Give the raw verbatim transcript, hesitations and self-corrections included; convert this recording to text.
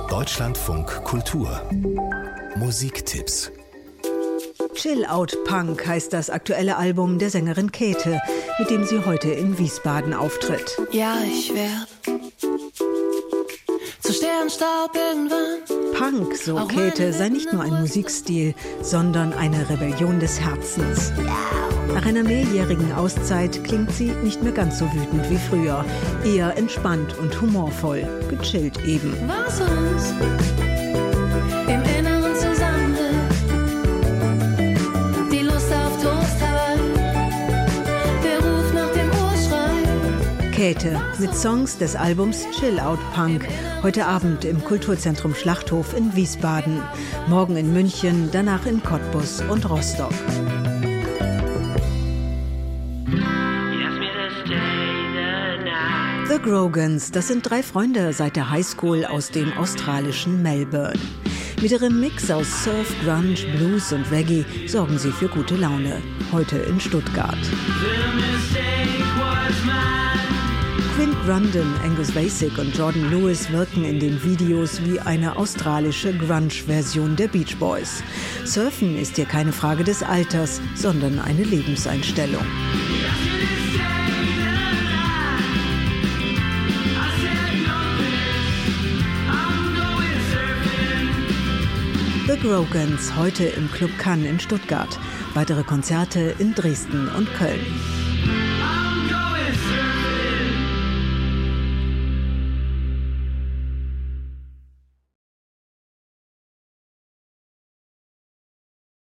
Deutschlandfunk Kultur Musiktipps. Chill Out Punk heißt das aktuelle Album der Sängerin Käthe, mit dem sie heute in Wiesbaden auftritt. Ja, ich werde zu Sternstaub irgendwann. Punk, so Käthe, sei nicht nur ein Musikstil, sondern eine Rebellion des Herzens. Nach einer mehrjährigen Auszeit klingt sie nicht mehr ganz so wütend wie früher. Eher entspannt und humorvoll, gechillt eben. Was uns im Inneren zusammenhält, die Lust auf Toast Hawaii, der Ruf nach dem Urschrei. Käthe mit Songs des Albums Chill Out Punk. Heute Abend im Kulturzentrum Schlachthof in Wiesbaden. Morgen in München, danach in Cottbus und Rostock. The Grogans, das sind drei Freunde seit der Highschool aus dem australischen Melbourne. Mit ihrem Mix aus Surf, Grunge, Blues und Reggae sorgen sie für gute Laune. Heute in Stuttgart. Quint Grundon, Angus Basic und Jordan Lewis wirken in den Videos wie eine australische Grunge-Version der Beach Boys. Surfen ist hier keine Frage des Alters, sondern eine Lebenseinstellung. The Grogans heute im Club Cannes in Stuttgart. Weitere Konzerte in Dresden und Köln.